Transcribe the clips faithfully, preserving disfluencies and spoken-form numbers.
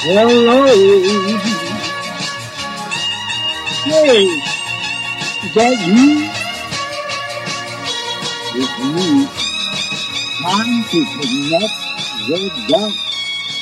Hello. Hey, is that you? It's me. Time to connect the dots.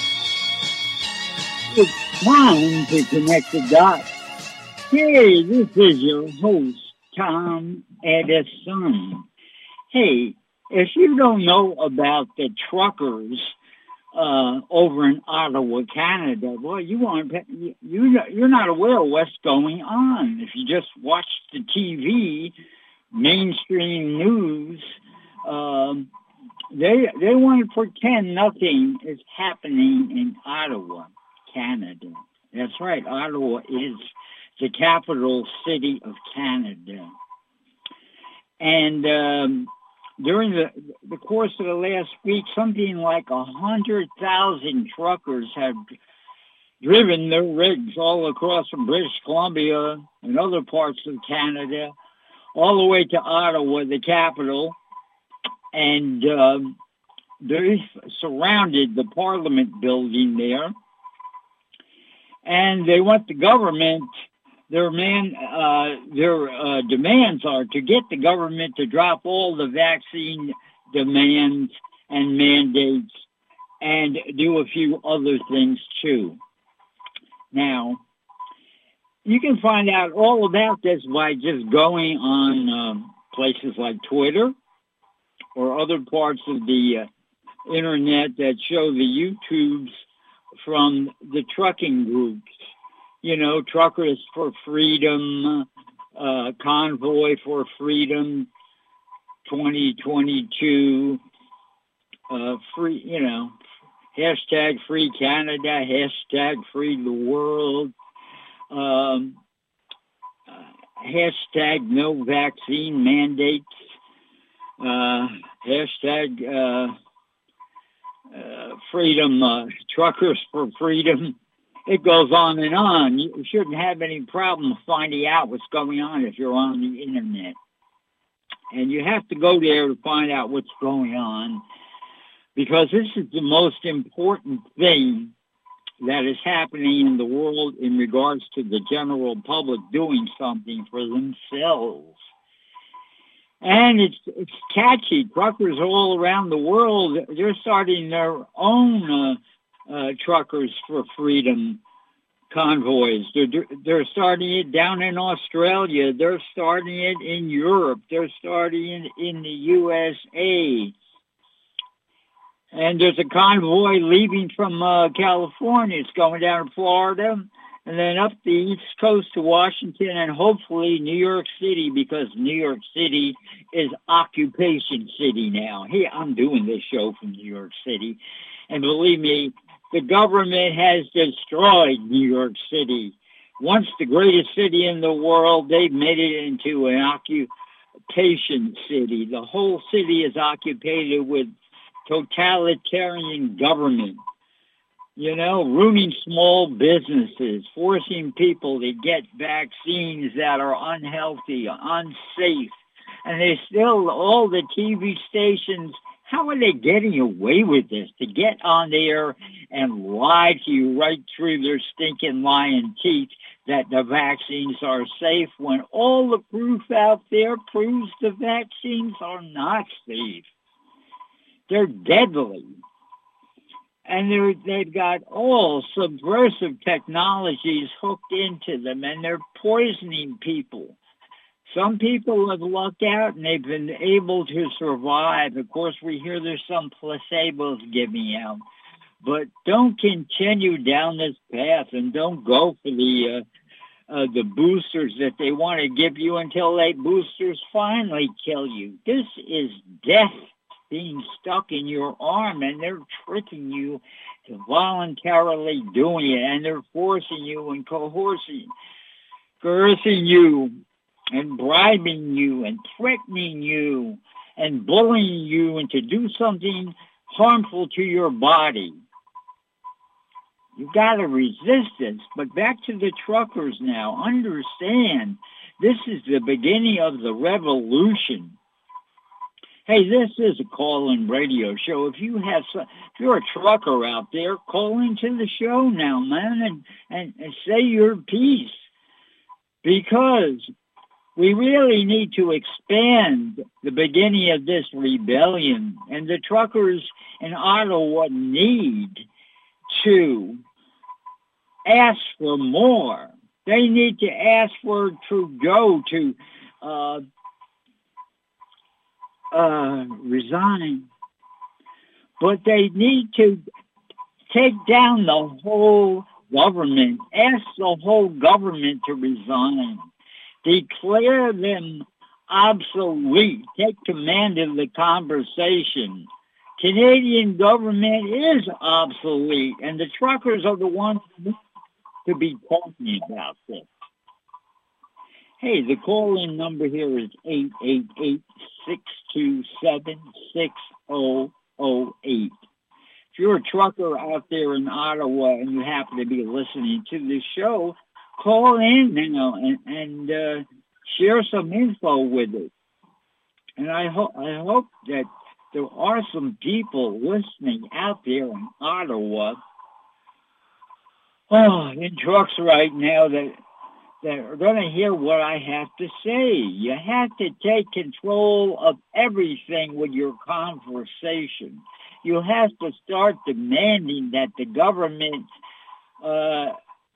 It's time to connect the dots. Hey, this is your host, Tom Edison. Hey, if you don't know about the truckers uh, over in Ottawa, Canada, well, you aren't you you're not aware of what's going on. If you just watch the T V, mainstream news, um, they they want to pretend nothing is happening in Ottawa, Canada. That's right, Ottawa is the capital city of Canada, and um, during the, the course of the last week, something like a hundred thousand truckers have driven their rigs all across from British Columbia and other parts of Canada, all the way to Ottawa, the capital, and uh, they surrounded the Parliament building there, and they want the government. Their man, uh, their uh, demands are to get the government to drop all the vaccine demands and mandates and do a few other things too. Now, you can find out all about this by just going on um, places like Twitter or other parts of the uh, internet that show the YouTubes from the trucking groups. You know, Truckers for Freedom, uh, Convoy for Freedom, twenty twenty-two, uh, free, you know, hashtag Free Canada, hashtag Free the World, um, uh, hashtag No Vaccine Mandates, uh, hashtag uh, uh, Freedom, uh, Truckers for Freedom. It goes on and on. You shouldn't have any problem finding out what's going on if you're on the internet. And you have to go there to find out what's going on, because this is the most important thing that is happening in the world in regards to the general public doing something for themselves. And it's it's catchy. Truckers all around the world, they're starting their own uh, Uh, Truckers for Freedom convoys. They're, they're starting it down in Australia. They're starting it in Europe. They're starting it in the U S A. And there's a convoy leaving from uh, California. It's going down to Florida and then up the East Coast to Washington and hopefully New York City, because New York City is occupation city now. Hey, I'm doing this show from New York City. And believe me, the government has destroyed New York City. Once the greatest city in the world, they've made it into an occupation city. The whole city is occupied with totalitarian government. You know, ruining small businesses, forcing people to get vaccines that are unhealthy, unsafe. And they still, all the T V stations, how are they getting away with this? To get on there and lie to you right through their stinking lying teeth that the vaccines are safe, when all the proof out there proves the vaccines are not safe. They're deadly. And they're, they've got all subversive technologies hooked into them, and they're poisoning people. Some people have lucked out and they've been able to survive. Of course, we hear there's some placebos giving out. But don't continue down this path and don't go for the uh, uh, the boosters that they want to give you until they boosters finally kill you. This is death being stuck in your arm, and they're tricking you to voluntarily doing it, and they're forcing you and coercing, coercing you and bribing you and threatening you and bullying you into do something harmful to your body. You got to resist this. But back to the truckers now. Understand, this is the beginning of the revolution. Hey, this is a call-in radio show. If you have, some, if you're a trucker out there, call into the show now, man, and, and, and say your piece, because we really need to expand the beginning of this rebellion, and the truckers in Ottawa need to ask for more. They need to ask for Trudeau to uh, uh, resign. But they need to take down the whole government, ask the whole government to resign, declare them obsolete, take command of the conversation. Canadian government is obsolete, and the truckers are the ones to be talking about this. Hey, the call-in number here is eight eight eight, six two seven, six zero zero eight. If you're a trucker out there in Ottawa and you happen to be listening to this show, call in now and, and uh, share some info with us. And I, ho- I hope that there are some people listening out there in Ottawa, oh, in trucks right now that that are going to hear what I have to say. You have to take control of everything with your conversation. You have to start demanding that the government uh,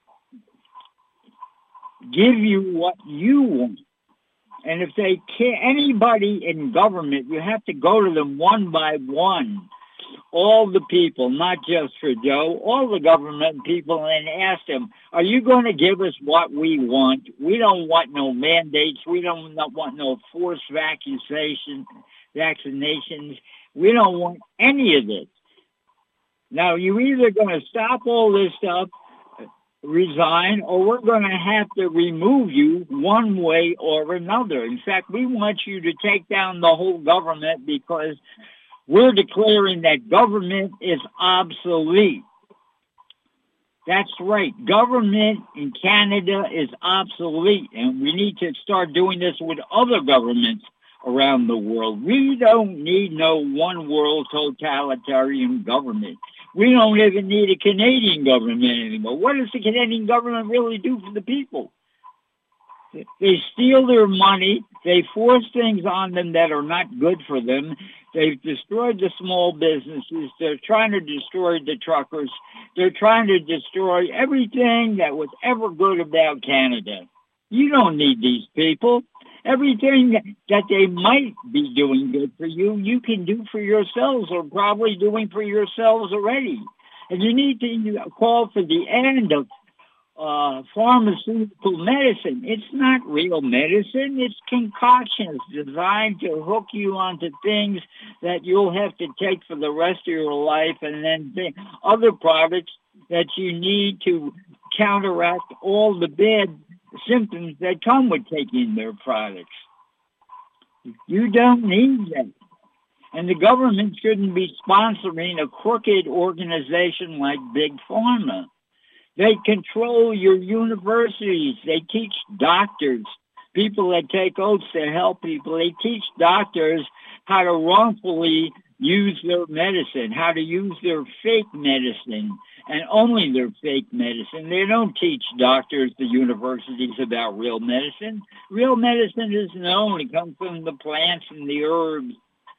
give you what you want. And if they can't, anybody in government, you have to go to them one by one. All the people, not just Trudeau, all the government people, and ask them, are you going to give us what we want? We don't want no mandates. We don't want no forced vaccination, vaccinations. We don't want any of this. Now, you're either going to stop all this stuff, resign, or we're going to have to remove you one way or another. In fact, we want you to take down the whole government because we're declaring that government is obsolete. That's right. Government in Canada is obsolete, and we need to start doing this with other governments around the world. We don't need no one world totalitarian government. We don't even need a Canadian government anymore. What does the Canadian government really do for the people? They steal their money. They force things on them that are not good for them. They've destroyed the small businesses. They're trying to destroy the truckers. They're trying to destroy everything that was ever good about Canada. You don't need these people. Everything that they might be doing good for you, you can do for yourselves, or probably doing for yourselves already. And you need to call for the end of uh, pharmaceutical medicine. It's not real medicine. It's concoctions designed to hook you onto things that you'll have to take for the rest of your life, and then the other products that you need to counteract all the bad symptoms that come with taking their products. You don't need that. And the government shouldn't be sponsoring a crooked organization like Big Pharma. They control your universities. They teach doctors, people that take oaths to help people, they teach doctors how to wrongfully use their medicine, how to use their fake medicine, and only their fake medicine. They don't teach doctors, the universities, about real medicine. Real medicine is known. It comes from the plants and the herbs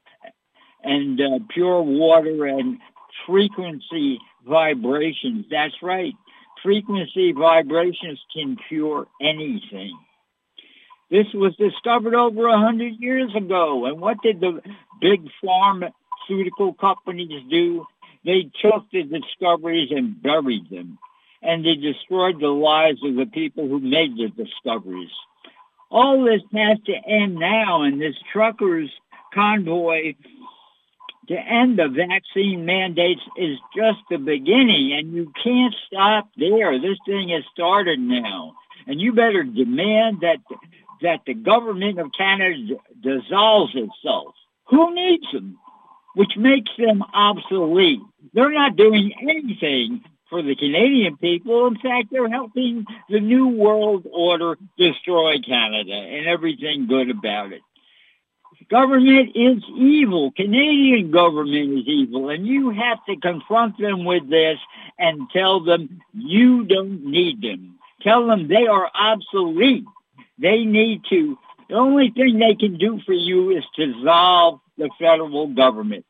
and uh, pure water and frequency vibrations. That's right. Frequency vibrations can cure anything. This was discovered over a hundred years ago. And what did the big pharmaceutical companies do? They took the discoveries and buried them. And they destroyed the lives of the people who made the discoveries. All this has to end now, and this truckers' convoy to end the vaccine mandates is just the beginning, and you can't stop there. This thing has started now, and you better demand that that the government of Canada dissolves itself. Who needs them? Which makes them obsolete. They're not doing anything for the Canadian people. In fact, they're helping the New World Order destroy Canada and everything good about it. Government is evil. Canadian government is evil. And you have to confront them with this and tell them you don't need them. Tell them they are obsolete. They need to, the only thing they can do for you is to dissolve the federal government,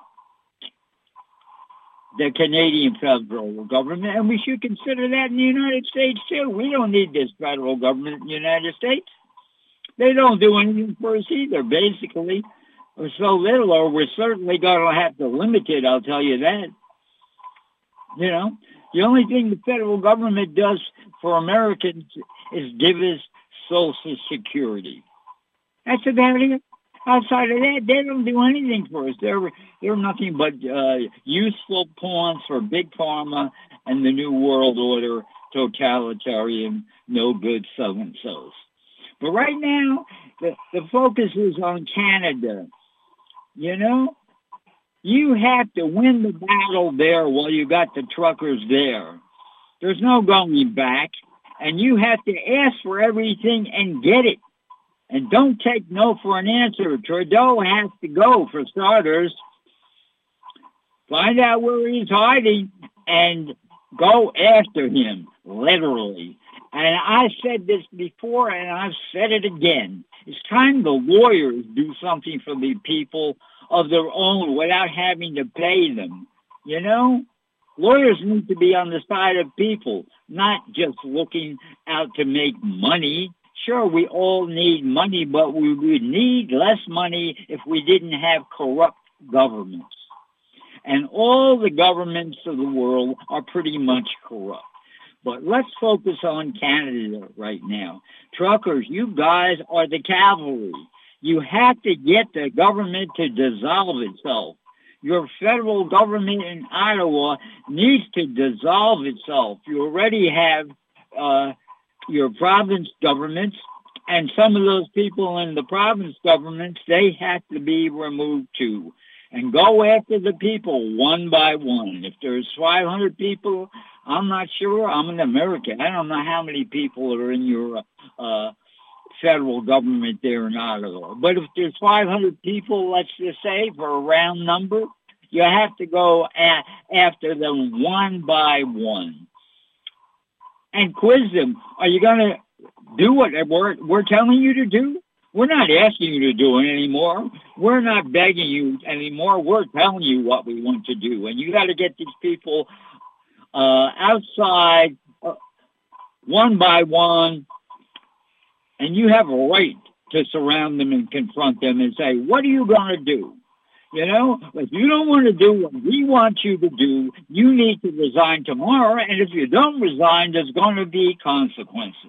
the Canadian federal government. And we should consider that in the United States too. We don't need this federal government in the United States. They don't do anything for us either, basically. We're so little, or we're certainly going to have to limit it, I'll tell you that. You know, the only thing the federal government does for Americans is give us Social Security. That's about it. Outside of that, they don't do anything for us. They're, they're nothing but uh, useful pawns for Big Pharma and the New World Order, totalitarian, no-good so-and-sos. But right now, the, the focus is on Canada. You know, you have to win the battle there while you got the truckers there. There's no going back. And you have to ask for everything and get it. And don't take no for an answer. Trudeau has to go, for starters. Find out where he's hiding and go after him, literally. And I said this before, and I've said it again. It's time the lawyers do something for the people of their own without having to pay them. You know? Lawyers need to be on the side of people, not just looking out to make money. Sure, we all need money, but we would need less money if we didn't have corrupt governments. And all the governments of the world are pretty much corrupt. But let's focus on Canada right now. Truckers, you guys are the cavalry. You have to get the government to dissolve itself. Your federal government in Ottawa needs to dissolve itself. You already have uh, your province governments, and some of those people in the province governments, they have to be removed too. And go after the people one by one. If there's five hundred people, I'm not sure. I'm an American. I don't know how many people are in your uh, federal government there in Ottawa. But if there's five hundred people, let's just say, for a round number, you have to go a- after them one by one and quiz them. Are you going to do what we're, we're telling you to do? We're not asking you to do it anymore. We're not begging you anymore. We're telling you what we want to do. And you got to get these people uh, outside uh, one by one, and you have a right to surround them and confront them and say, what are you going to do? You know, if you don't want to do what we want you to do, you need to resign tomorrow. And if you don't resign, there's going to be consequences.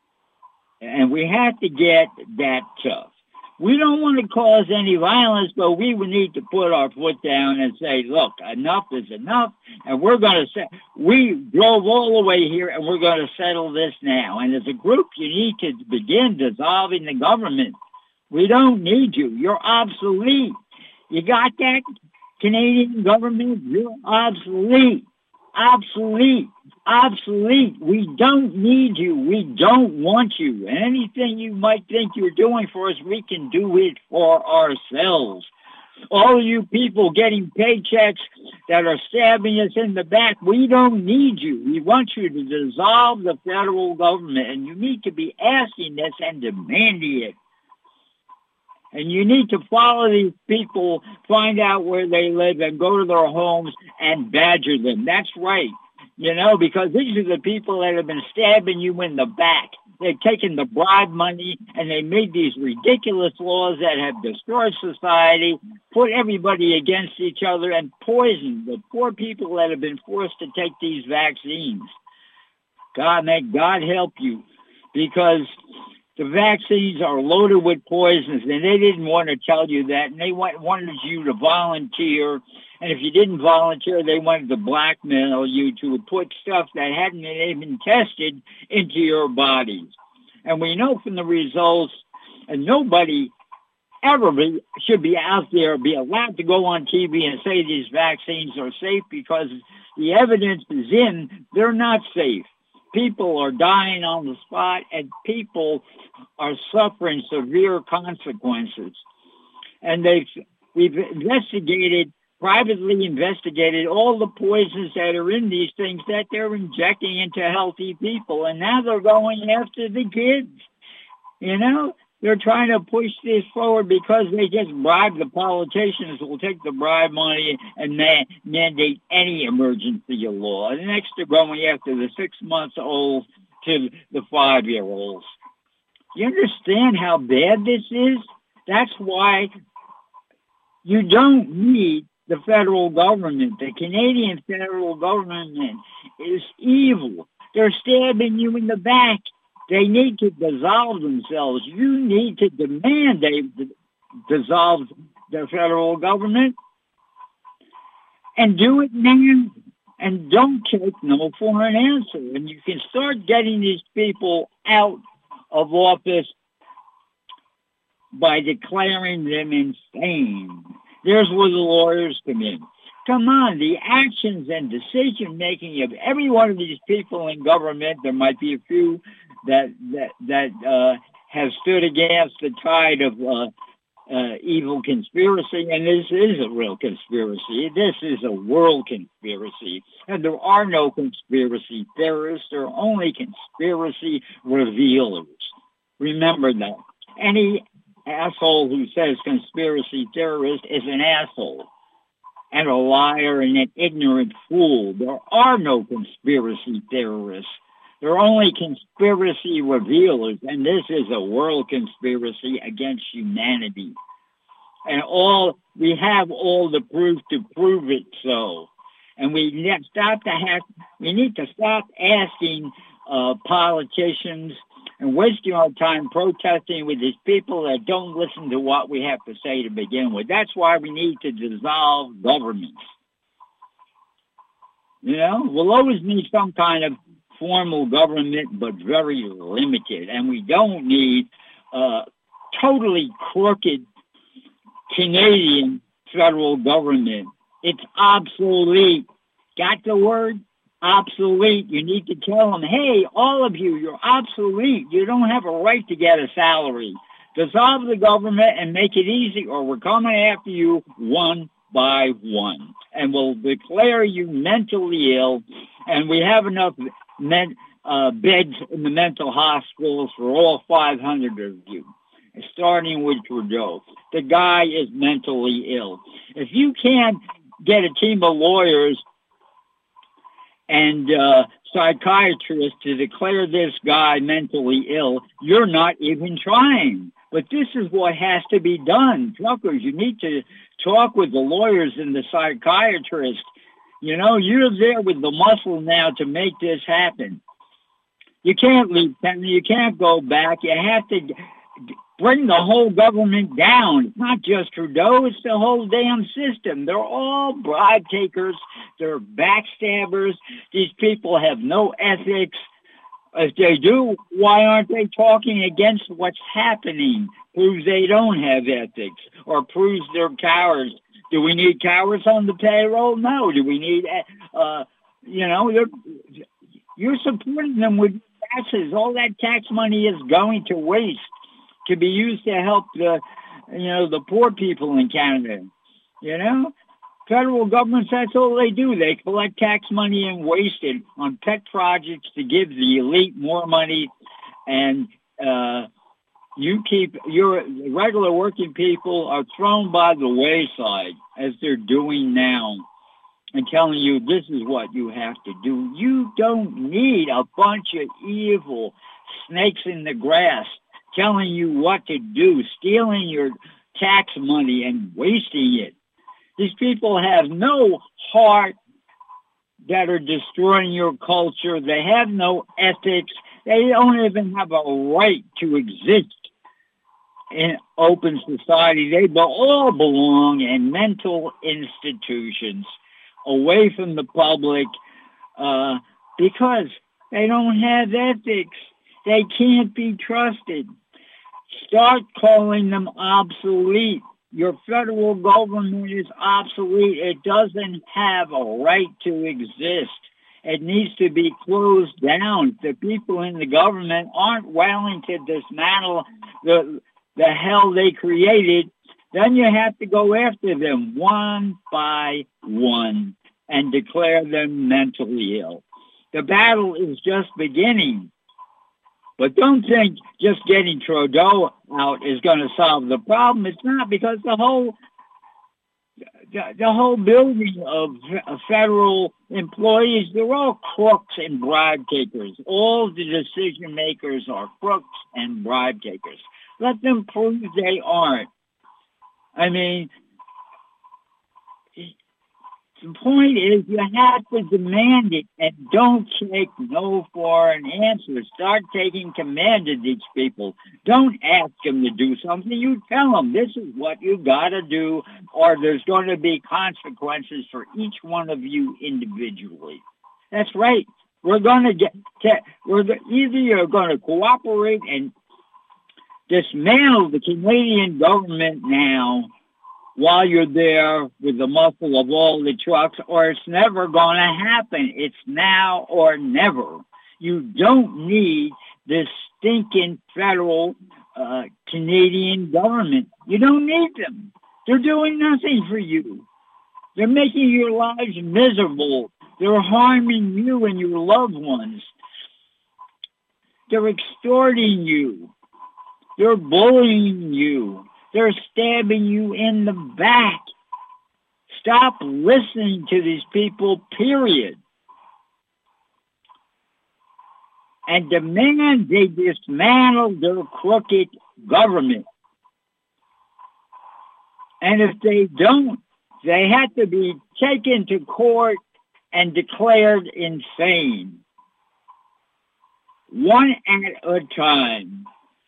And we have to get that tough. We don't want to cause any violence, but we would need to put our foot down and say, look, enough is enough. And we're going to say, we drove all the way here and we're going to settle this now. And as a group, you need to begin dissolving the government. We don't need you. You're obsolete. You got that, Canadian government? You're obsolete. Obsolete. Obsolete. We don't need you. We don't want you. And anything you might think you're doing for us, we can do it for ourselves. All of you people getting paychecks that are stabbing us in the back, we don't need you. We want you to dissolve the federal government, and you need to be asking this and demanding it. And you need to follow these people, find out where they live, and go to their homes and badger them. That's right. You know, because these are the people that have been stabbing you in the back. They've taken the bribe money and they made these ridiculous laws that have destroyed society, put everybody against each other, and poisoned the poor people that have been forced to take these vaccines. God, may God help you, because the vaccines are loaded with poisons, and they didn't want to tell you that, and they wanted you to volunteer. And if you didn't volunteer, they wanted to blackmail you to put stuff that hadn't even tested into your bodies. And we know from the results, and nobody ever be, should be out there, be allowed to go on T V and say these vaccines are safe, because the evidence is in, they're not safe. People are dying on the spot, and people are suffering severe consequences. And they've, we've investigated, privately investigated all the poisons that are in these things that they're injecting into healthy people. And now they're going after the kids. You know, they're trying to push this forward because they just bribe the politicians who will take the bribe money and man- mandate any emergency law. And next they're going after the six months old to the five year olds. You understand how bad this is? That's why you don't need the federal government. The Canadian federal government is evil. They're stabbing you in the back. They need to dissolve themselves. You need to demand they dissolve the federal government, and do it now. And don't take no for an answer. And you can start getting these people out of office by declaring them insane. There's where the lawyers come in. Come on, the actions and decision-making of every one of these people in government, there might be a few that that, that uh, have stood against the tide of uh, uh, evil conspiracy, and this is a real conspiracy. This is a world conspiracy. And there are no conspiracy theorists. There are only conspiracy revealers. Remember that. Any asshole who says conspiracy theorist is an asshole and a liar and an ignorant fool. There are no conspiracy theorists. There are only conspiracy revealers, and this is a world conspiracy against humanity. And all we have all the proof to prove it so. And we need to stop to have, we need to stop asking uh, politicians and wasting our time protesting with these people that don't listen to what we have to say to begin with. That's why we need to dissolve governments. You know, we'll always need some kind of formal government, but very limited. And we don't need uh, totally crooked Canadian federal government. It's obsolete. Got the word? Obsolete. You need to tell them, hey, all of you, you're obsolete. You don't have a right to get a salary. Dissolve the government and make it easy, or we're coming after you one by one. And we'll declare you mentally ill, and we have enough men, uh, beds in the mental hospitals for all five hundred of you, starting with Trudeau. The guy is mentally ill. If you can't get a team of lawyers and uh, psychiatrists to declare this guy mentally ill, you're not even trying. But this is what has to be done. Truckers, you need to talk with the lawyers and the psychiatrists. You know, you're there with the muscle now to make this happen. You can't leave, you can't go back. You have to bring the whole government down. It's not just Trudeau, it's the whole damn system. They're all bribe takers. They're backstabbers. These people have no ethics. If they do, why aren't they talking against what's happening? Proves they don't have ethics, or proves they're cowards. Do we need cowards on the payroll? No. Do we need, uh, you know, you're, you're supporting them with taxes. All that tax money is going to waste, to be used to help the, you know, the poor people in Canada. You know, federal governments, that's all they do. They collect tax money and waste it on pet projects to give the elite more money, and uh, you keep your regular working people are thrown by the wayside, as they're doing now, and telling you this is what you have to do. You don't need a bunch of evil snakes in the grass telling you what to do, stealing your tax money and wasting it. These people have no heart that are destroying your culture. They have no ethics. They don't even have a right to exist in open society. They all belong in mental institutions away from the public uh, because they don't have ethics. They can't be trusted. Start calling them obsolete. Your federal government is obsolete. It doesn't have a right to exist. It needs to be closed down. The people in the government aren't willing to dismantle the the hell they created then you have to go after them one by one and declare them mentally ill. The battle is just beginning. But don't think just getting Trudeau out is going to solve the problem. It's not, because the whole the, the whole building of federal employees, they're all crooks and bribe takers. All the decision makers are crooks and bribe takers. Let them prove they aren't. I mean, the point is, you have to demand it, and don't take no for an answer. Start taking command of these people. Don't ask them to do something. You tell them, this is what you got to do, or there's going to be consequences for each one of you individually. That's right. We're going to get, we're either you're going to cooperate and dismantle the Canadian government now, while you're there with the muscle of all the trucks, or it's never going to happen. It's now or never. You don't need this stinking federal uh, Canadian government. You don't need them. They're doing nothing for you. They're making your lives miserable. They're harming you and your loved ones. They're extorting you. They're bullying you. They're stabbing you in the back. Stop listening to these people, period. And demand they dismantle their crooked government. And if they don't, they have to be taken to court and declared insane. One at a time.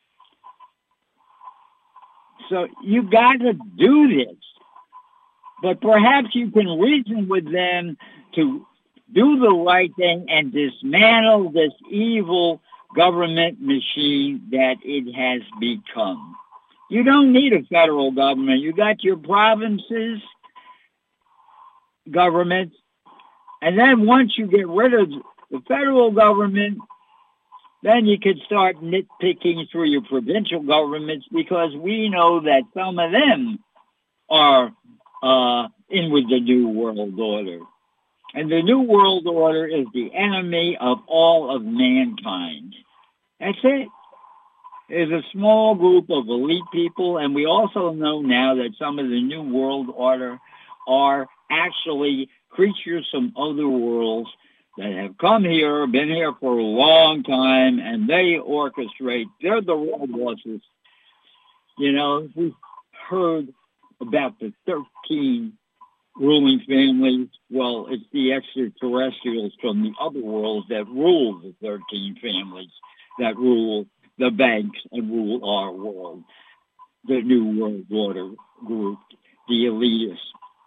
So you got to do this. But perhaps you can reason with them to do the right thing and dismantle this evil government machine that it has become. You don't need a federal government. You got your provinces, governments, and then once you get rid of the federal government, then you could start nitpicking through your provincial governments, because we know that some of them are uh, in with the New World Order. And the New World Order is the enemy of all of mankind. That's it. There's a small group of elite people, and we also know now that some of the New World Order are actually creatures from other worlds that have come here, been here for a long time, and they orchestrate. They're the real bosses. You know, we've heard about the thirteen ruling families. Well, it's the extraterrestrials from the other worlds that rule the thirteen families, that rule the banks and rule our world, the New World Order group, the elitists.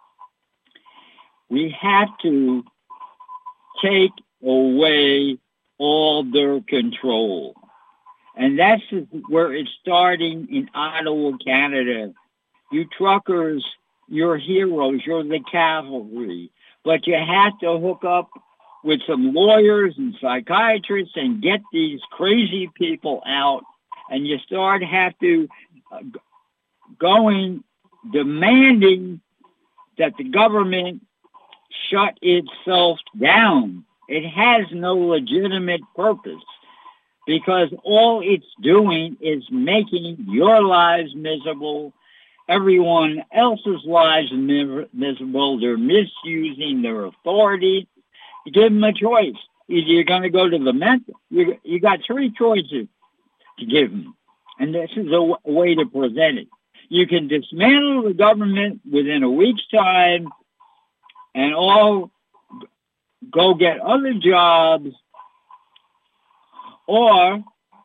We have to take away all their control. And that's where it's starting in Ottawa, Canada. You truckers, you're heroes, you're the cavalry. But you have to hook up with some lawyers and psychiatrists and get these crazy people out. And you start have to uh, going, demanding that the government shut itself down. It has no legitimate purpose, because all it's doing is making your lives miserable, everyone else's lives miserable. They're misusing their authority. You give them a choice. Either you're going to go to the mental. You, you got three choices to give them, and this is a, w- a way to present it. You can dismantle the government within a week's time and all go get other jobs, or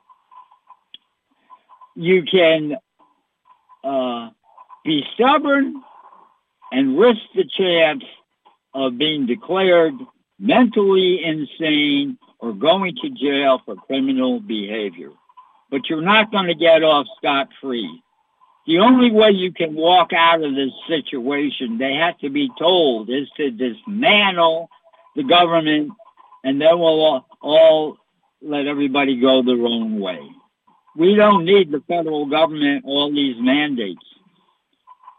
you can uh, be stubborn and risk the chance of being declared mentally insane or going to jail for criminal behavior. But you're not going to get off scot-free. The only way you can walk out of this situation, they have to be told, is to dismantle the government, and then we'll all, all let everybody go their own way. We don't need the federal government, all these mandates.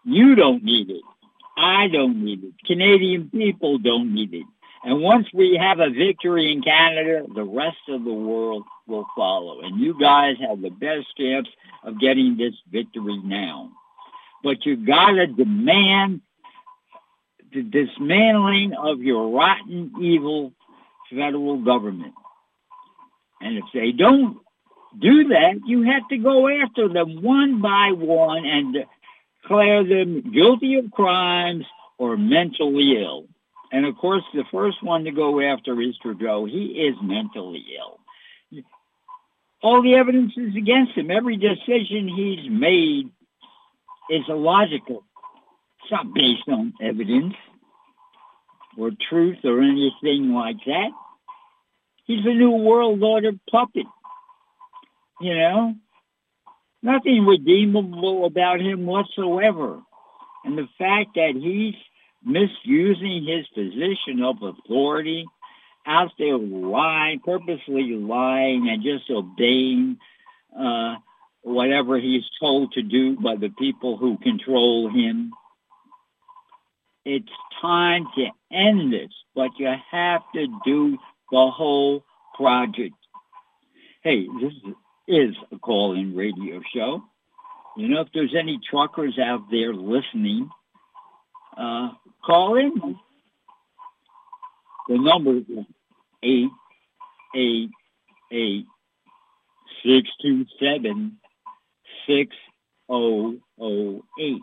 You don't need it. I don't need it. Canadian people don't need it. And once we have a victory in Canada, the rest of the world will follow. And you guys have the best chance of getting this victory now. But you gotta demand the dismantling of your rotten, evil federal government. And if they don't do that, you have to go after them one by one and declare them guilty of crimes or mentally ill. And of course, the first one to go after is Trudeau. He is mentally ill. All the evidence is against him. Every decision he's made is illogical. It's not based on evidence or truth or anything like that. He's a New World Order puppet. You know? Nothing redeemable about him whatsoever. And the fact that he's misusing his position of authority, out there lying, purposely lying and just obeying uh, whatever he's told to do by the people who control him. It's time to end this, but you have to do the whole project. Hey, this is a call-in radio show. You know, if there's any truckers out there listening, uh, call in. The number is eight eight eight, six two seven, six zero zero eight.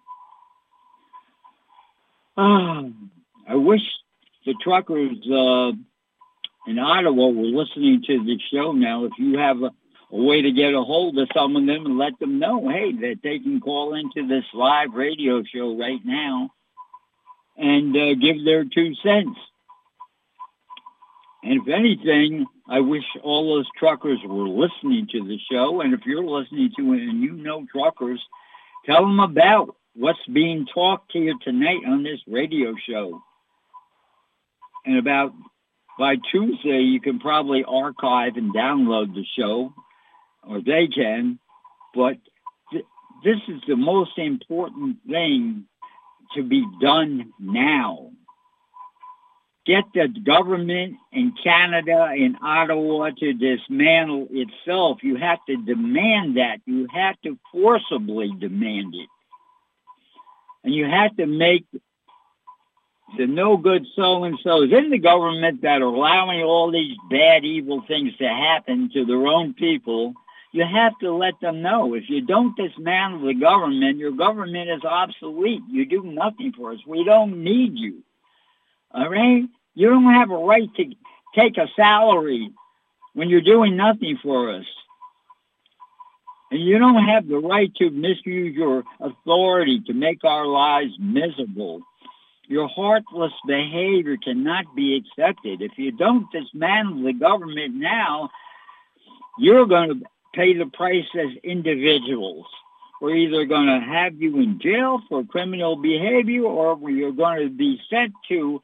Ah, I wish the truckers uh, in Ottawa were listening to the show now. If you have a, a way to get a hold of some of them and let them know, hey, that they can call into this live radio show right now and uh, give their two cents. And if anything, I wish all those truckers were listening to the show. And if you're listening to it and you know truckers, tell them about what's being talked here tonight on this radio show. And about by Tuesday, you can probably archive and download the show, or they can. But th- this is the most important thing to be done now. Get the government in Canada, in Ottawa, to dismantle itself. You have to demand that. You have to forcibly demand it. And you have to make the no-good so-and-sos in the government that are allowing all these bad, evil things to happen to their own people. You have to let them know. If you don't dismantle the government, your government is obsolete. You do nothing for us. We don't need you. All right? You don't have a right to take a salary when you're doing nothing for us. And you don't have the right to misuse your authority to make our lives miserable. Your heartless behavior cannot be accepted. If you don't dismantle the government now, you're going to pay the price as individuals. We're either going to have you in jail for criminal behavior, or you're going to be sent to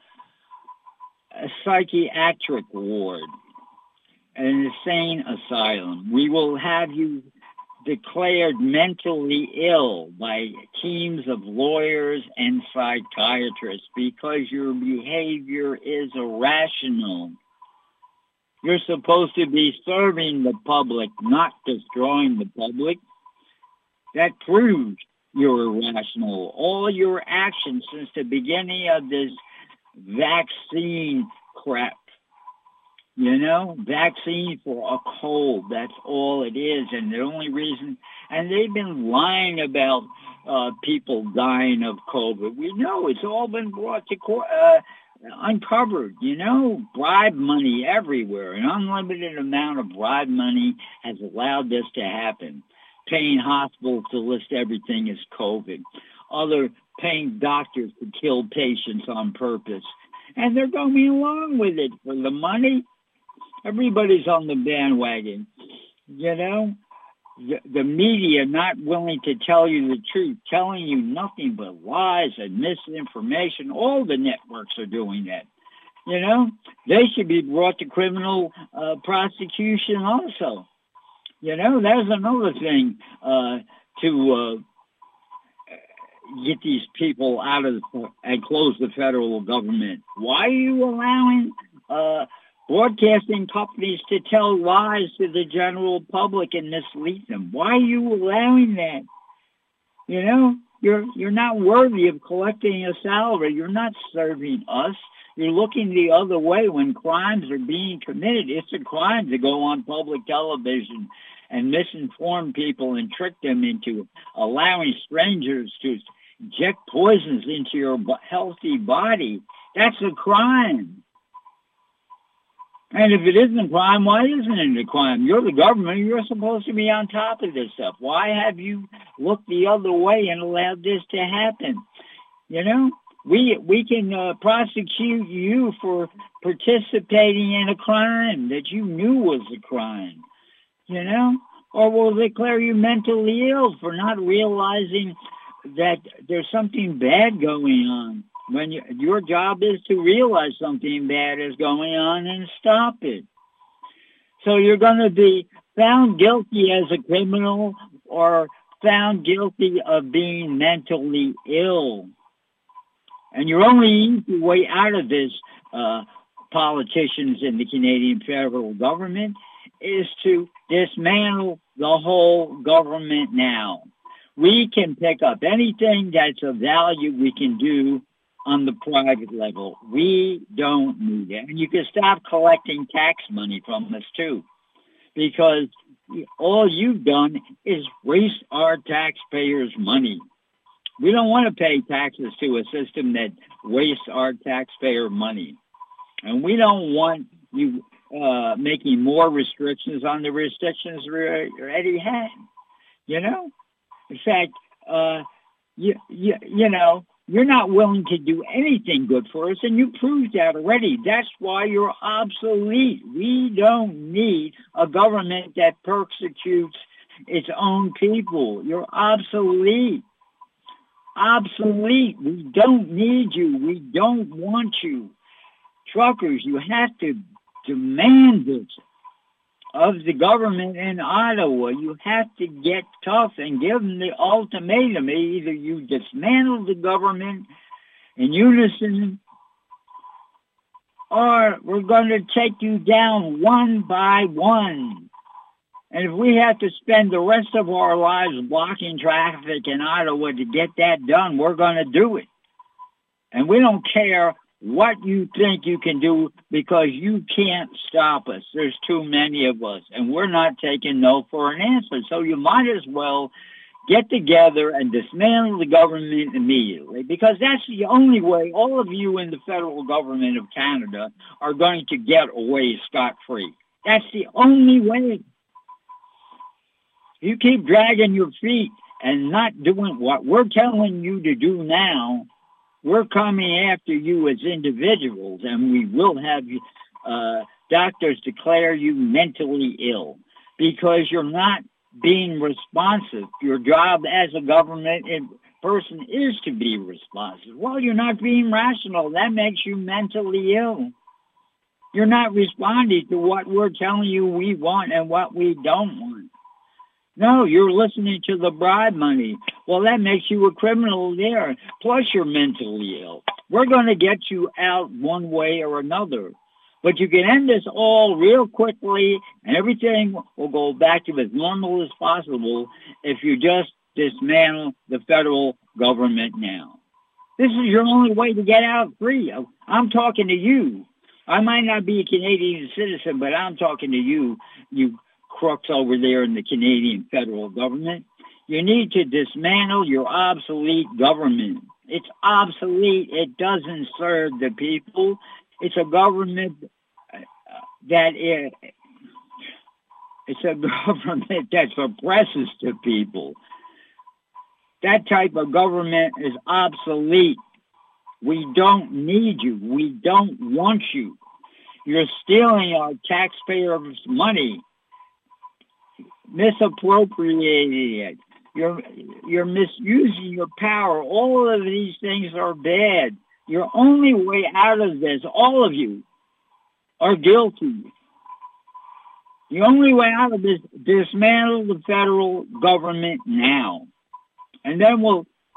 a psychiatric ward, an insane asylum. We will have you declared mentally ill by teams of lawyers and psychiatrists because your behavior is irrational. You're supposed to be serving the public, not destroying the public. That proves you're irrational. All your actions since the beginning of this vaccine crap, you know, vaccine for a cold, that's all it is. And the only reason, and they've been lying about uh, people dying of COVID. We know it's all been brought to court, uh, uncovered, you know, bribe money everywhere. An unlimited amount of bribe money has allowed this to happen. Paying hospitals to list everything as COVID. Other paying doctors to kill patients on purpose. And they're going along with it for the money. Everybody's on the bandwagon, you know. The, the media not willing to tell you the truth, telling you nothing but lies and misinformation. All the networks are doing that, you know. They should be brought to criminal uh, prosecution also. You know, that's another thing uh, to, uh, get these people out of the, and close the federal government. Why are you allowing uh, broadcasting companies to tell lies to the general public and mislead them? Why are you allowing that? You know, you're you're not worthy of collecting a salary. You're not serving us. You're looking the other way when crimes are being committed. It's a crime to go on public television and misinform people and trick them into allowing strangers to inject poisons into your healthy body. That's a crime. And if it isn't a crime, why isn't it a crime? You're the government. You're supposed to be on top of this stuff. Why have you looked the other way and allowed this to happen? You know, we we can uh, prosecute you for participating in a crime that you knew was a crime, you know? Or we'll declare you mentally ill for not realizing that there's something bad going on. When you, your job is to realize something bad is going on and stop it. So you're going to be found guilty as a criminal or found guilty of being mentally ill. And your only easy way out of this, uh, politicians in the Canadian federal government, is to dismantle the whole government now. We can pick up anything that's of value we can do on the private level. We don't need it. And you can stop collecting tax money from us too, because all you've done is waste our taxpayers' money. We don't want to pay taxes to a system that wastes our taxpayer money. And we don't want you uh, making more restrictions on the restrictions we already had. You know? In fact, uh, you, you, you know, you're not willing to do anything good for us, and you proved that already. That's why you're obsolete. We don't need a government that persecutes its own people. You're obsolete. Obsolete. We don't need you. We don't want you. Truckers, you have to demand this of the government in Ottawa. You have to get tough and give them the ultimatum. Either you dismantle the government in unison, or we're going to take you down one by one. And if we have to spend the rest of our lives blocking traffic in Ottawa to get that done, we're going to do it. And we don't care what you think you can do, because you can't stop us. There's too many of us, and we're not taking no for an answer. So you might as well get together and dismantle the government immediately, because that's the only way all of you in the federal government of Canada are going to get away scot-free. That's the only way. You keep dragging your feet and not doing what we're telling you to do now, we're coming after you as individuals, and we will have uh, doctors declare you mentally ill because you're not being responsive. Your job as a government person is to be responsive. Well, you're not being rational. That makes you mentally ill. You're not responding to what we're telling you we want and what we don't want. No, you're listening to the bribe money. Well, that makes you a criminal there. Plus, you're mentally ill. We're going to get you out one way or another. But you can end this all real quickly, and everything will go back to as normal as possible if you just dismantle the federal government now. This is your only way to get out free. I'm talking to you. I might not be a Canadian citizen, but I'm talking to you, you crooks over there in the Canadian federal government. You need to dismantle your obsolete government. It's obsolete. It doesn't serve the people. It's a government that is, it's a government that suppresses the people. That type of government is obsolete. We don't need you. We don't want you. You're stealing our taxpayers' money, misappropriating it. You're, you're misusing your power. All of these things are bad. Your only way out of this, all of you, are guilty. The only way out of this, dismantle the federal government now. And then we'll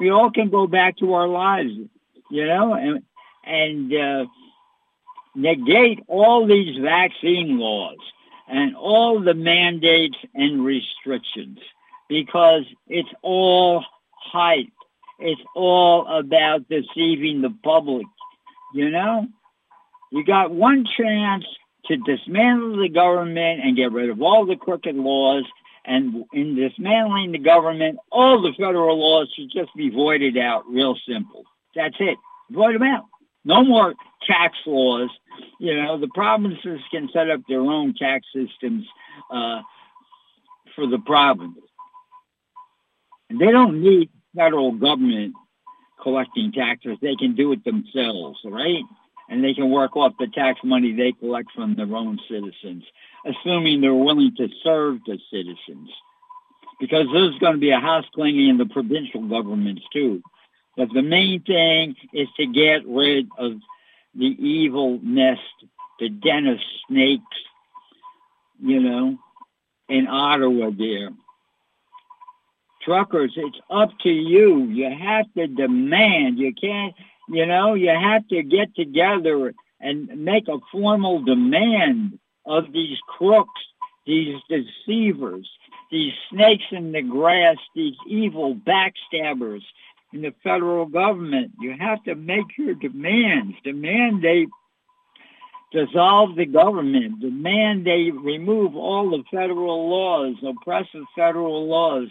we all can go back to our lives, you know, and, and uh, negate all these vaccine laws and all the mandates and restrictions, because it's all hype. It's all about deceiving the public, you know? You got one chance to dismantle the government and get rid of all the crooked laws, and in dismantling the government, all the federal laws should just be voided out, real simple. That's it. Void them out. No more tax laws. You know, the provinces can set up their own tax systems uh, for the province. And they don't need federal government collecting taxes. They can do it themselves, right? And they can work off the tax money they collect from their own citizens, assuming they're willing to serve the citizens. Because there's going to be a house cleaning in the provincial governments too. But the main thing is to get rid of the evil nest, the den of snakes, you know, in Ottawa there. Truckers, it's up to you. You have to demand. You can't, you know, you have to get together and make a formal demand of these crooks, these deceivers, these snakes in the grass, these evil backstabbers in the federal government. You have to make your demands. Demand they dissolve the government. Demand they remove all the federal laws, oppressive federal laws.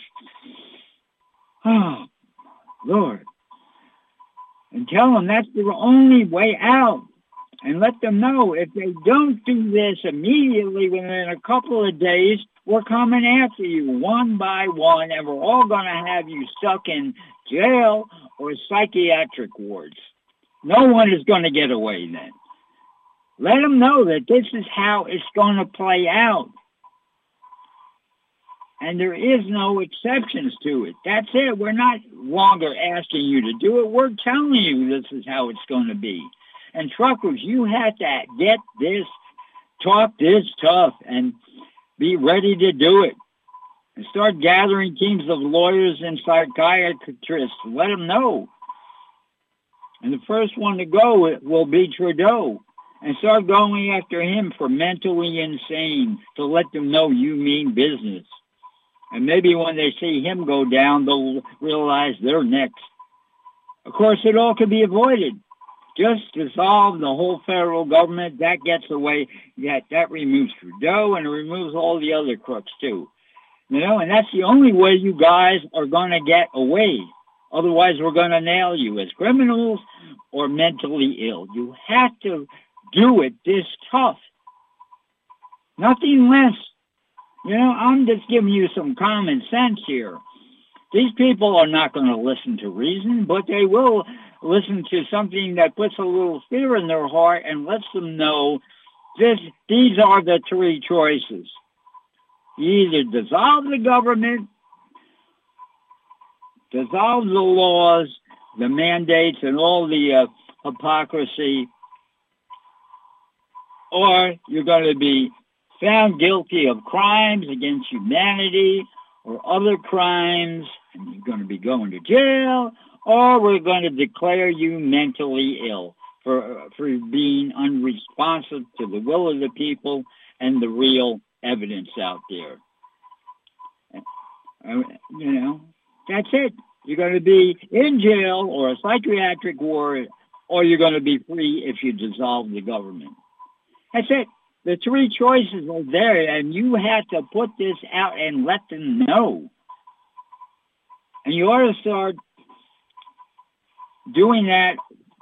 Oh, Lord. And tell them that's the only way out. And let them know if they don't do this immediately, within a couple of days, we're coming after you one by one, and we're all going to have you stuck in jail or psychiatric wards. No one is going to get away then. Let them know that this is how it's going to play out. And there is no exceptions to it. That's it. We're not longer asking you to do it. We're telling you this is how it's going to be. And truckers, you have to get this, talk this tough, and be ready to do it. And start gathering teams of lawyers and psychiatrists. Let them know. And the first one to go will be Trudeau. And start going after him for mentally insane, to let them know you mean business. And maybe when they see him go down, they'll realize they're next. Of course, it all can be avoided. Just dissolve the whole federal government. That gets away. That, that removes Trudeau, and it removes all the other crooks, too. You know, and that's the only way you guys are going to get away. Otherwise, we're going to nail you as criminals or mentally ill. You have to do it this tough. Nothing less. You know, I'm just giving you some common sense here. These people are not going to listen to reason, but they will listen to something that puts a little fear in their heart and lets them know this. These are the three choices. You either dissolve the government, dissolve the laws, the mandates, and all the uh, hypocrisy, or you're going to be found guilty of crimes against humanity or other crimes, and you're going to be going to jail, or we're going to declare you mentally ill for for being unresponsive to the will of the people and the real evidence out there. Uh, you know, that's it. You're going to be in jail or a psychiatric ward, or you're going to be free if you dissolve the government. That's it. The three choices are there, and you have to put this out and let them know. And you ought to start doing that,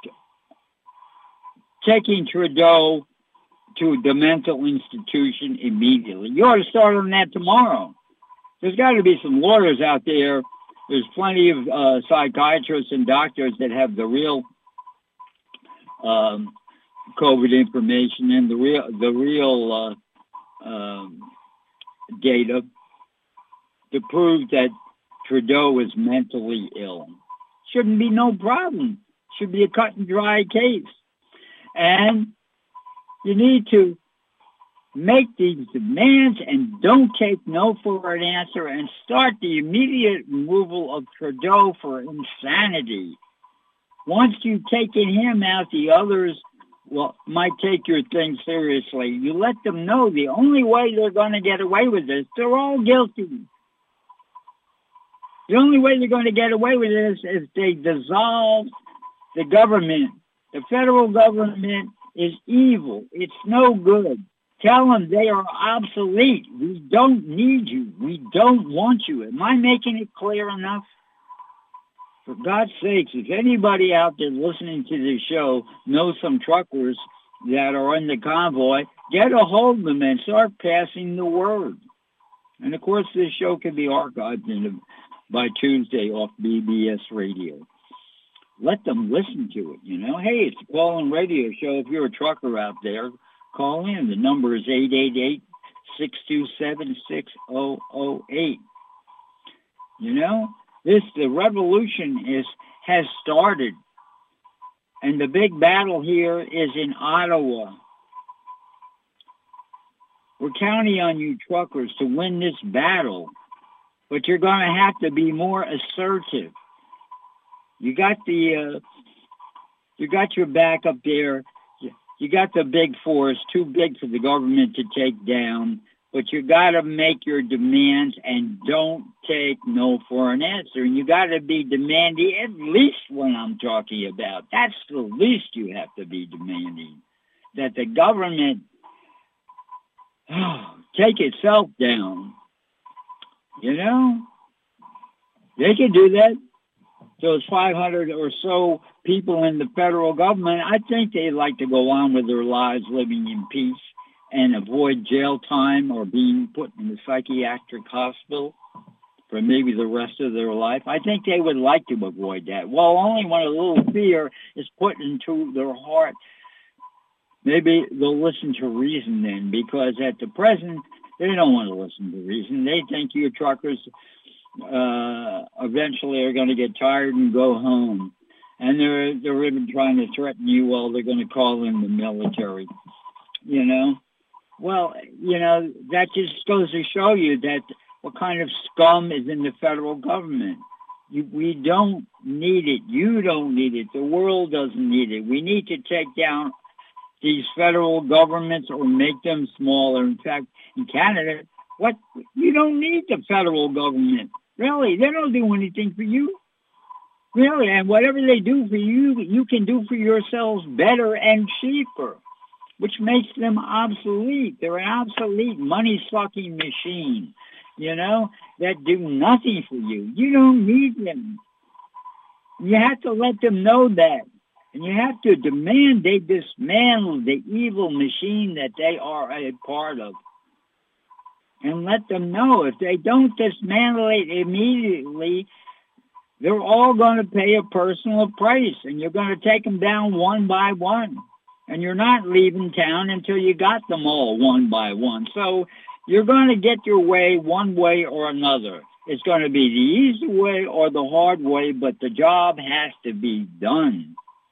taking Trudeau to the mental institution immediately. You ought to start on that tomorrow. There's got to be some lawyers out there. There's plenty of uh, psychiatrists and doctors that have the real um, COVID information and the real the real uh, um, data to prove that Trudeau is mentally ill. Shouldn't be no problem. Should be a cut and dry case. And you need to make these demands and don't take no for an answer, and start the immediate removal of Trudeau for insanity. Once you've taken him out, the others well, might take your thing seriously. You let them know the only way they're going to get away with this, they're all guilty. The only way they're going to get away with this is they dissolve the government. The federal government is evil. It's no good. Tell them they are obsolete. We don't need you. We don't want you. Am I making it clear enough? For God's sakes, if anybody out there listening to this show knows some truckers that are in the convoy, get a hold of them and start passing the word. And, of course, this show can be archived in the, by Tuesday off B B S Radio. Let them listen to it, you know. Hey, it's a call-in radio show. If you're a trucker out there, call in. The number is eight eight eight, six two seven, six zero zero eight. You know? This, the revolution is has started, and the big battle here is in Ottawa. We're counting on you truckers to win this battle, but you're going to have to be more assertive. You got the, uh, you got your back up there. You got the big force, too big for the government to take down. But you got to make your demands and don't take no for an answer. And you got to be demanding at least what I'm talking about. That's the least you have to be demanding. That the government oh, take itself down. You know? They can do that. Those five hundred or so people in the federal government, I think they'd like to go on with their lives living in peace and avoid jail time or being put in a psychiatric hospital for maybe the rest of their life. I think they would like to avoid that. Well, only when a little fear is put into their heart, maybe they'll listen to reason then, because at the present, they don't want to listen to reason. They think you truckers uh, eventually are going to get tired and go home. And they're, they're even trying to threaten you, well, they're going to call in the military, you know? Well, you know, that just goes to show you that what kind of scum is in the federal government. You, we don't need it. You don't need it. The world doesn't need it. We need to take down these federal governments or make them smaller. In fact, in Canada, what you don't need the federal government. Really, they don't do anything for you. Really, and whatever they do for you, you can do for yourselves better and cheaper, which makes them obsolete. They're an obsolete money-sucking machine, you know, that do nothing for you. You don't need them. You have to let them know that. And you have to demand they dismantle the evil machine that they are a part of. And let them know if they don't dismantle it immediately, they're all going to pay a personal price, and you're going to take them down one by one. And you're not leaving town until you got them all one by one. So you're going to get your way one way or another. It's going to be the easy way or the hard way, but the job has to be done.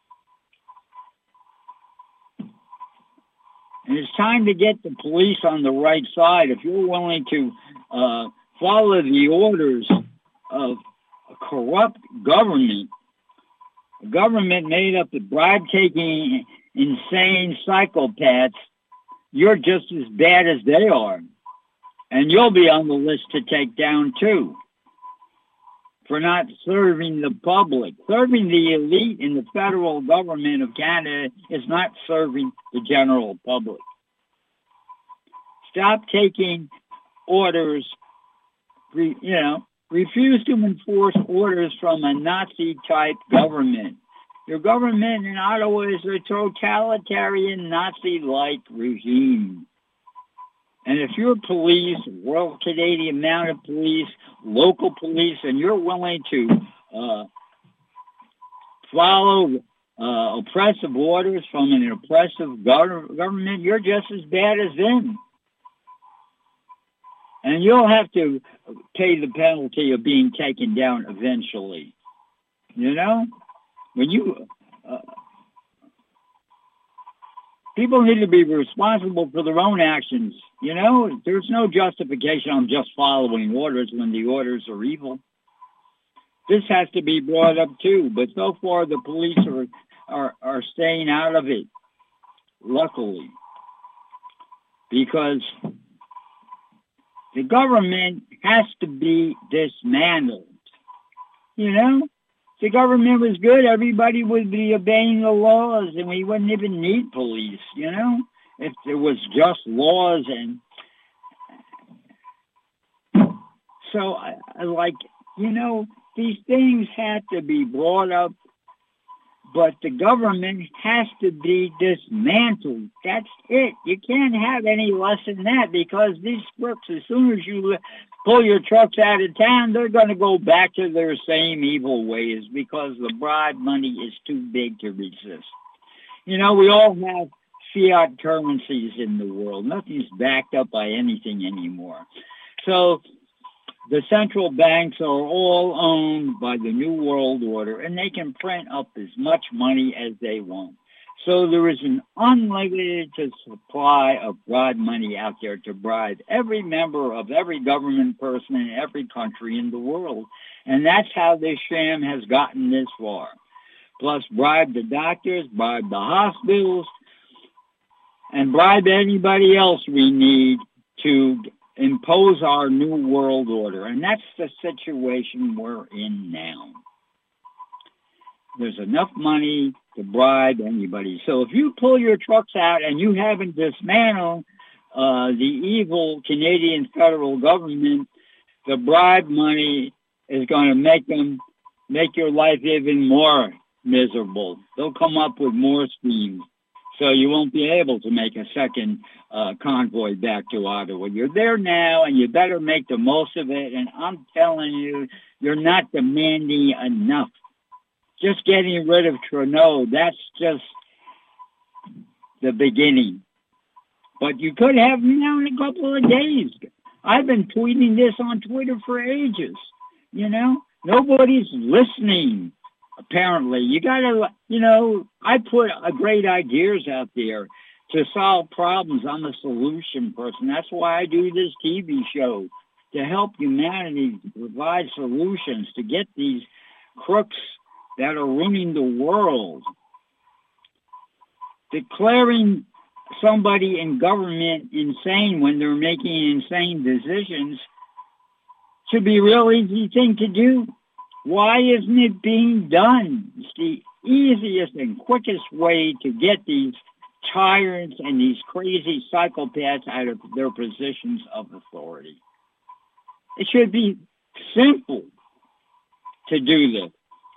And it's time to get the police on the right side. If you're willing to uh, follow the orders of a corrupt government, a government made up of bribe-taking, insane psychopaths, you're just as bad as they are. And you'll be on the list to take down, too, for not serving the public. Serving the elite in the federal government of Canada is not serving the general public. Stop taking orders, you know, refuse to enforce orders from a Nazi-type government. Your government in Ottawa is a totalitarian Nazi-like regime. And if your police, Royal Canadian Mounted Police, local police, and you're willing to uh, follow uh, oppressive orders from an oppressive gov- government, you're just as bad as them. And you'll have to pay the penalty of being taken down eventually. You know? When you... Uh, People need to be responsible for their own actions. You know, there's no justification on just following orders when the orders are evil. This has to be brought up too, but so far the police are are, are staying out of it, luckily, because the government has to be dismantled. You know, if the government was good, everybody would be obeying the laws, and we wouldn't even need police, you know, if there was just laws. And so, I, I like, you know, these things have to be brought up, but the government has to be dismantled. That's it. You can't have any less than that, because these crooks, as soon as you pull your trucks out of town, they're going to go back to their same evil ways, because the bribe money is too big to resist. You know, we all have fiat currencies in the world. Nothing's backed up by anything anymore. So the central banks are all owned by the New World Order, and they can print up as much money as they want. So there is an unlimited supply of bribe money out there to bribe every member of every government person in every country in the world. And that's how this sham has gotten this far. Plus bribe the doctors, bribe the hospitals, and bribe anybody else we need to impose our new world order. And that's the situation we're in now. There's enough money to bribe anybody. So if you pull your trucks out and you haven't dismantled uh, the evil Canadian federal government, the bribe money is going to make them make your life even more miserable. They'll come up with more schemes. So you won't be able to make a second uh, convoy back to Ottawa. You're there now, and you better make the most of it. And I'm telling you, you're not demanding enough. Just getting rid of Trudeau, that's just the beginning. But you could have him now in a couple of days. I've been tweeting this on Twitter for ages. You know, nobody's listening. Apparently, you gotta, you know, I put a great ideas out there to solve problems. I'm a solution person. That's why I do this T V show, to help humanity provide solutions to get these crooks that are ruining the world. Declaring somebody in government insane when they're making insane decisions should be a real easy thing to do. Why isn't it being done? It's the easiest and quickest way to get these tyrants and these crazy psychopaths out of their positions of authority. It should be simple to do this.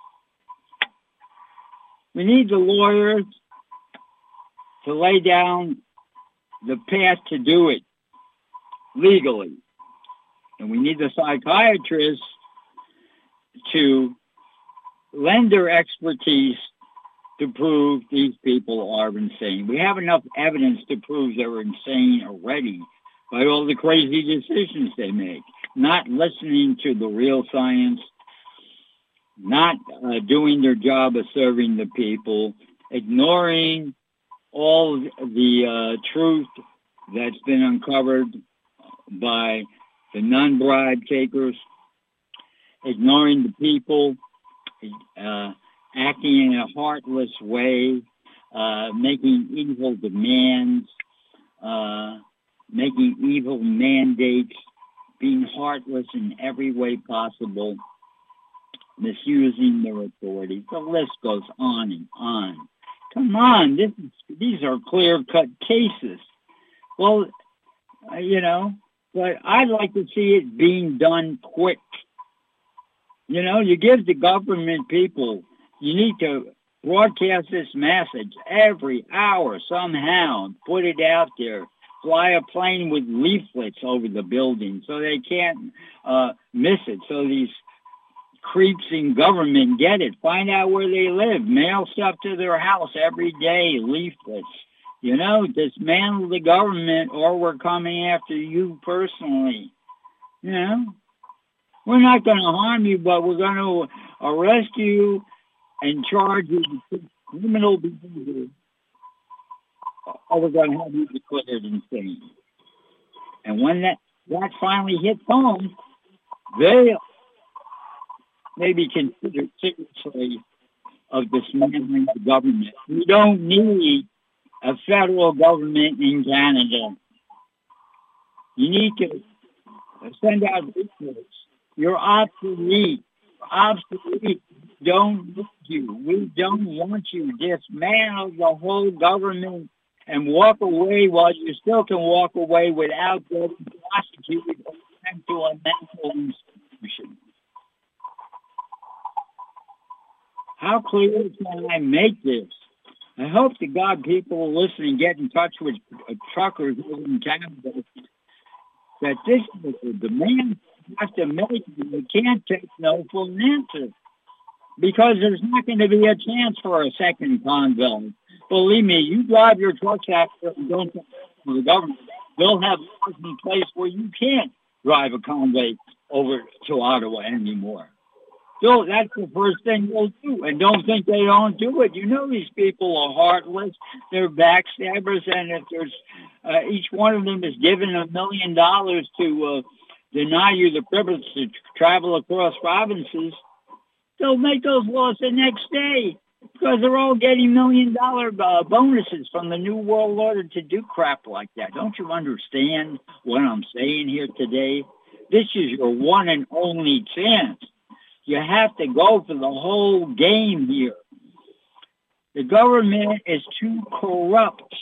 We need the lawyers to lay down the path to do it legally. And we need the psychiatrists to lend their expertise to prove these people are insane. We have enough evidence to prove they're insane already by all the crazy decisions they make, not listening to the real science, not uh, doing their job of serving the people, ignoring all the uh, truth that's been uncovered by the non-bribe takers, ignoring the people, uh, acting in a heartless way, uh, making evil demands, uh, making evil mandates, being heartless in every way possible, misusing their authority. The list goes on and on. Come on, this is, these are clear-cut cases. Well, uh, you know, but I'd like to see it being done quick. You know, you give the government people, you need to broadcast this message every hour somehow, put it out there, fly a plane with leaflets over the building so they can't uh, miss it, so these creeps in government get it, find out where they live, mail stuff to their house every day, leaflets. You know, dismantle the government or we're coming after you personally. You know? We're not going to harm you, but we're going to arrest you and charge you with criminal behavior or we're going to have you declared insane. And when that, that finally hits home, they may be considered seriously of dismantling the government. We don't need a federal government in Canada. You need to send out reports. You're obsolete. Obsolete. Don't need you. We don't want you. Dismantle the whole government and walk away while you still can walk away without getting prosecuted or sent to a mental institution. How clear can I make this? I hope to God people listening get in touch with uh, truckers in Canada that this is the demand you have to make. You can't take no for an answer because there's not going to be a chance for a second Conville. Believe me, you drive your trucks out there and don't talk to the government. They'll have laws in place where you can't drive a convoy over to Ottawa anymore. So that's the first thing they'll do. And don't think they don't do it. You know these people are heartless. They're backstabbers. And if there's uh, each one of them is given a million dollars to uh, deny you the privilege to travel across provinces, they'll make those laws the next day because they're all getting million dollar uh, bonuses from the New World Order to do crap like that. Don't you understand what I'm saying here today? This is your one and only chance. You have to go for the whole game here. The government is too corrupt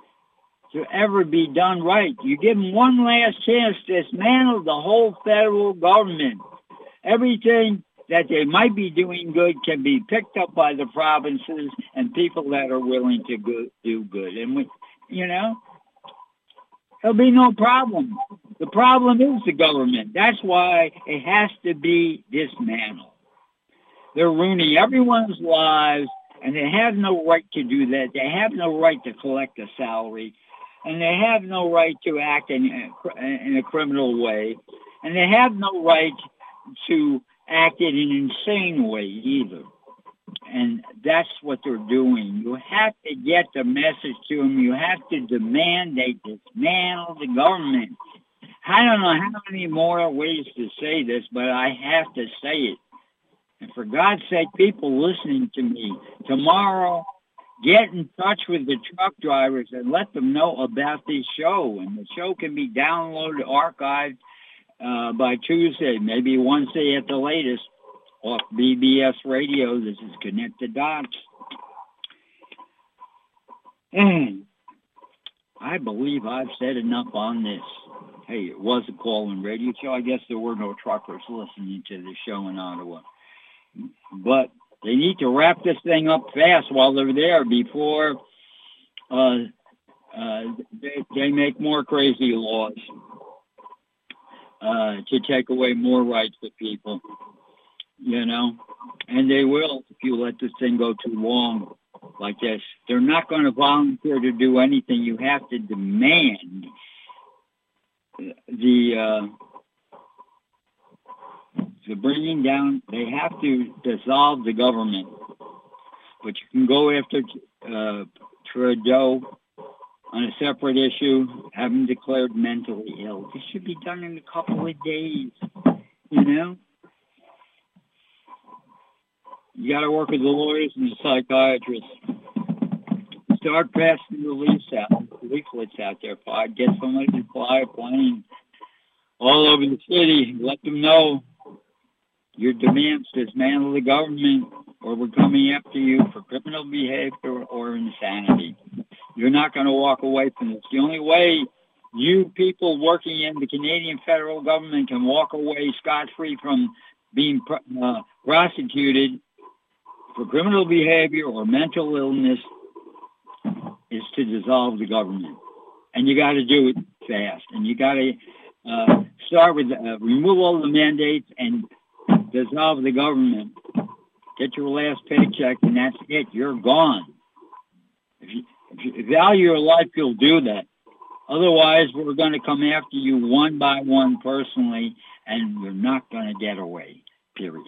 to ever be done right. You give them one last chance to dismantle the whole federal government. Everything that they might be doing good can be picked up by the provinces and people that are willing to go, do good. And, we, you know, there'll be no problem. The problem is the government. That's why it has to be dismantled. They're ruining everyone's lives, and they have no right to do that. They have no right to collect a salary, and they have no right to act in a, in a criminal way, and they have no right to act in an insane way either. And that's what they're doing. You have to get the message to them. You have to demand they dismantle the government. I don't know how many more ways to say this, but I have to say it. And for God's sake, people listening to me, tomorrow, get in touch with the truck drivers and let them know about this show. And the show can be downloaded, archived uh, by Tuesday, maybe Wednesday at the latest, off B B S Radio. This is Connect the Dots. And I believe I've said enough on this. Hey, it was a call-in radio show. I guess there were no truckers listening to the show in Ottawa. But they need to wrap this thing up fast while they're there before uh, uh, they, they make more crazy laws uh, to take away more rights to people, you know. And they will if you let this thing go too long like this. They're not going to volunteer to do anything. You have to demand the... Uh, The bringing down, they have to dissolve the government. But you can go after uh, Trudeau on a separate issue, have him declared mentally ill. This should be done in a couple of days, you know? You got to work with the lawyers and the psychiatrists. Start passing the leaflets out, leaflets out there. Get somebody to fly a plane all over the city. Let them know your demands dismantle the government, or we're coming after you for criminal behavior or insanity. You're not going to walk away from this. The only way you people working in the Canadian federal government can walk away scot-free from being uh, prosecuted for criminal behavior or mental illness is to dissolve the government. And you got to do it fast. And you got to uh, start with uh, remove all the mandates and dissolve the government. Get your last paycheck, and that's it. You're gone. If you, if you value your life, you'll do that. Otherwise, we're going to come after you one by one personally, and you're not going to get away, period.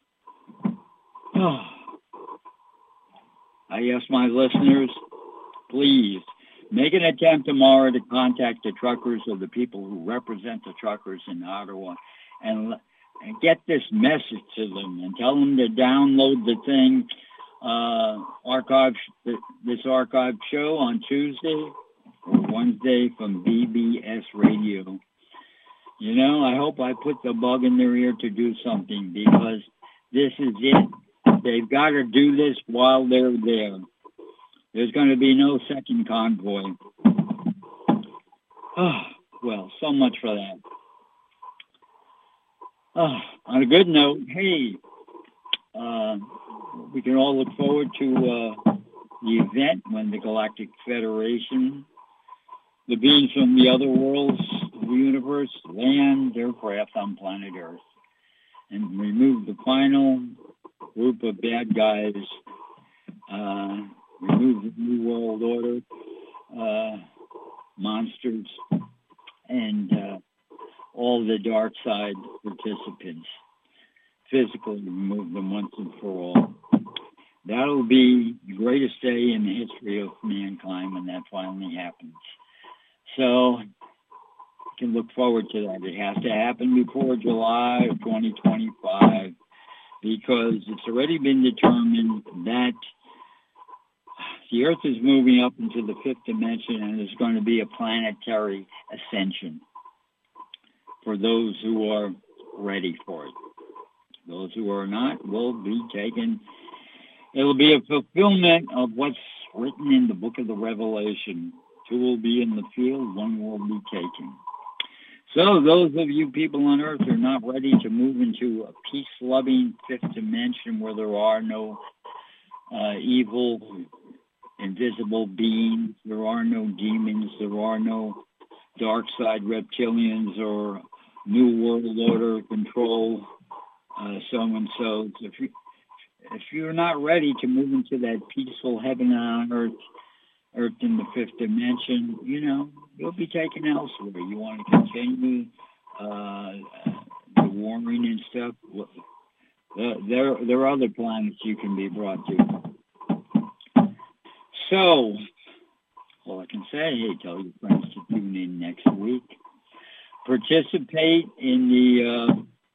I ask my listeners, please make an attempt tomorrow to contact the truckers or the people who represent the truckers in Ottawa and, and get this message to them and tell them to download the thing, uh, archive, this archive show on Tuesday or Wednesday from B B S Radio. You know, I hope I put the bug in their ear to do something because this is it. They've got to do this while they're there. There's going to be no second convoy. Oh, well, so much for that. Oh, on a good note, hey, uh, we can all look forward to uh, the event when the Galactic Federation, the beings from the other worlds of the universe, land their craft on planet Earth and remove the final group of bad guys, uh, remove the New World Order, uh, monsters, and uh, all the dark side participants. Physically remove them once and for all. That'll be the greatest day in the history of mankind when that finally happens. So you can look forward to that. It has to happen before July of twenty twenty-five because it's already been determined that the Earth is moving up into the fifth dimension and there's going to be a planetary ascension for those who are ready for it. Those who are not will be taken. It'll be a fulfillment of what's written in the book of the Revelation. Two will be in the field, one will be taken. So those of you people on Earth who are not ready to move into a peace-loving fifth dimension where there are no uh, evil, invisible beings, there are no demons, there are no dark side reptilians or New World Order control, uh, so and so. If you if you're not ready to move into that peaceful heaven on earth, earth in the fifth dimension, you know, you'll be taken elsewhere. You want to continue uh, the warming and stuff. Well, there, there are other planets you can be brought to. So, all I can say, hey, tell your friends to tune in next week. Participate in the uh,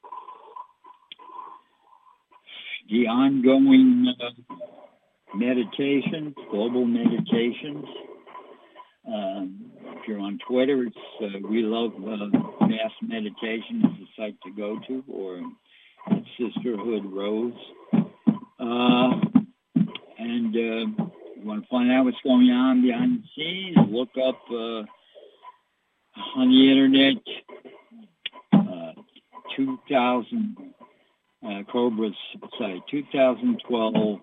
the ongoing uh, meditations, global meditations. Um, if you're on Twitter, it's uh, We Love uh, Mass Meditation is the site to go to, or it's Sisterhood Rose. Uh, and uh, you want to find out what's going on behind the scenes, look up uh, on the internet uh, two thousand uh, Cobra's site, two thousand twelve,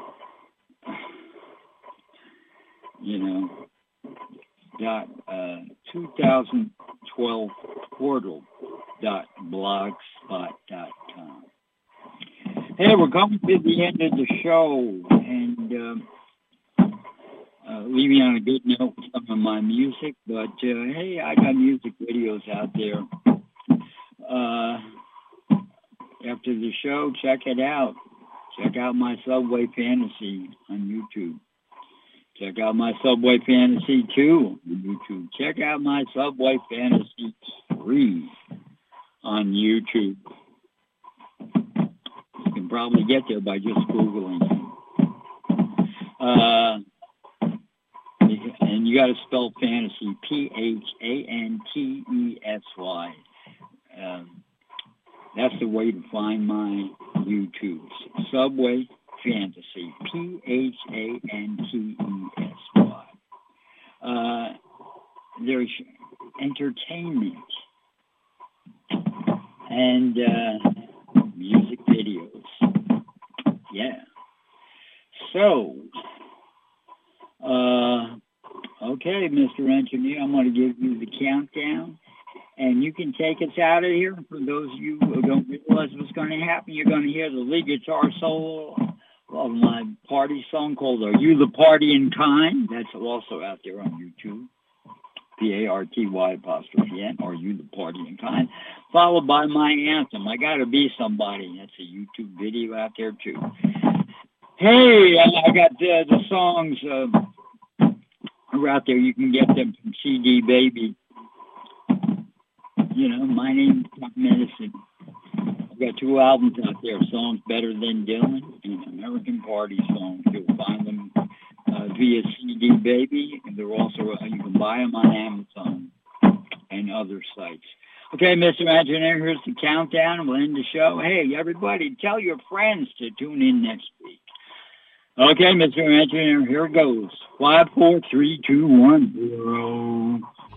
you know, dot uh, two thousand twelve portal dot blogspot dot com. Hey, we're coming to the end of the show, and um, uh, leaving on a good note with some of my music. But uh, hey, I got music videos out there. Uh, after the show, check it out. Check out my Subway Fantasy on YouTube. Check out my Subway Fantasy two on YouTube. Check out my Subway Fantasy three on YouTube. You can probably get there by just Googling. Uh, and you got to spell fantasy, P H A N T E S Y. Um, that's the way to find my YouTubes. Subway Fantasy, P H A N T E S Y. Uh, there's entertainment and uh, music videos. Yeah. So, uh, okay, Mister Engineer, I'm going to give you the countdown, and you can take us out of here. For those of you who don't realize what's going to happen, you're going to hear the lead guitar solo of my party song called Are You the Partying Kind? That's also out there on YouTube. P A R T Y apostrophe N, Are You the Partying Kind? Followed by my anthem, I Gotta Be Somebody. That's a YouTube video out there too. Hey, I got uh, the songs uh, are out there. You can get them from C D Baby. You know, My Name's Not Medicine. I've got two albums out there, Songs Better Than Dylan and American Party Songs. You'll find them uh, via C D Baby, and they're also, uh, you can buy them on Amazon and other sites. Okay, Mister Engineer, here's the countdown, and we'll end the show. Hey, everybody, tell your friends to tune in next week. Okay, Mister Engineer, here it goes. Five, four, three, two, one, zero.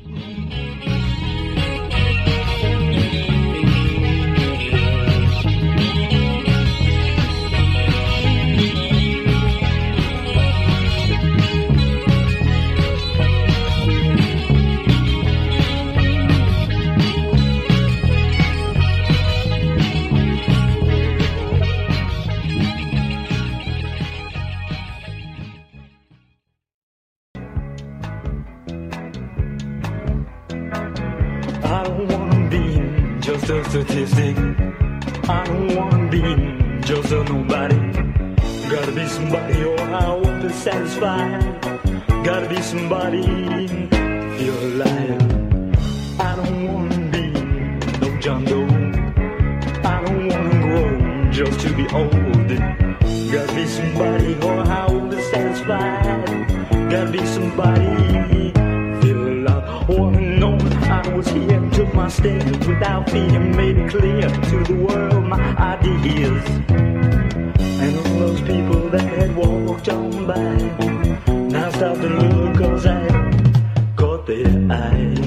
I don't wanna be just a statistic. I don't wanna be just a nobody. Gotta be somebody or I won't be satisfied. Gotta be somebody to feel alive. I don't wanna be no John Doe. I don't wanna grow just to be old. Gotta be somebody or I won't be satisfied. Gotta be somebody feel alive. Wanna know I was here and took my stand without fear, made it clear to the world my ideas. And all those people that had walked on by now stop and look, cause I caught their eye.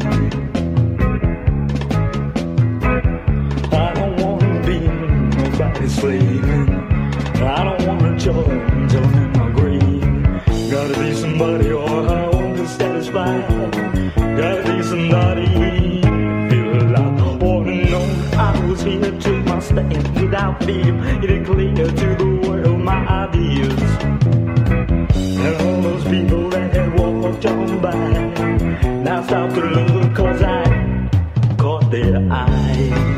I don't wanna be nobody's slave. I don't wanna join, join in my grave. Gotta be somebody or I won't be satisfied. Gotta be somebody feel alive. Wanna know I was here, took my stand without fear, made it clear to the world my ideas. And all those people that had walked on by now stop to look, cause I caught their eye.